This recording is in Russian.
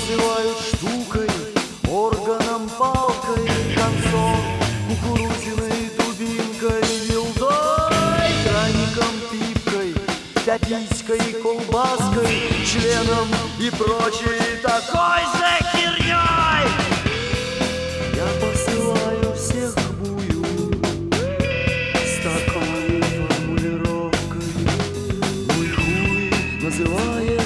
называют штукой, органом, палкой, концом, кукурузиной дубинкой, вилдой, краником, пипкой, пятиськой, колбаской, членом и прочей такой же херней. Я посылаю всех к бую с такой формулировкой: мой хуй называет